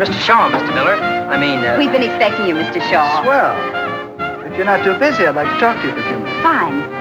Mr. Shaw, Mr. Miller. I mean, We've been expecting you, Mr. Shaw. Swell. If you're not too busy, I'd like to talk to you for a few minutes. Fine.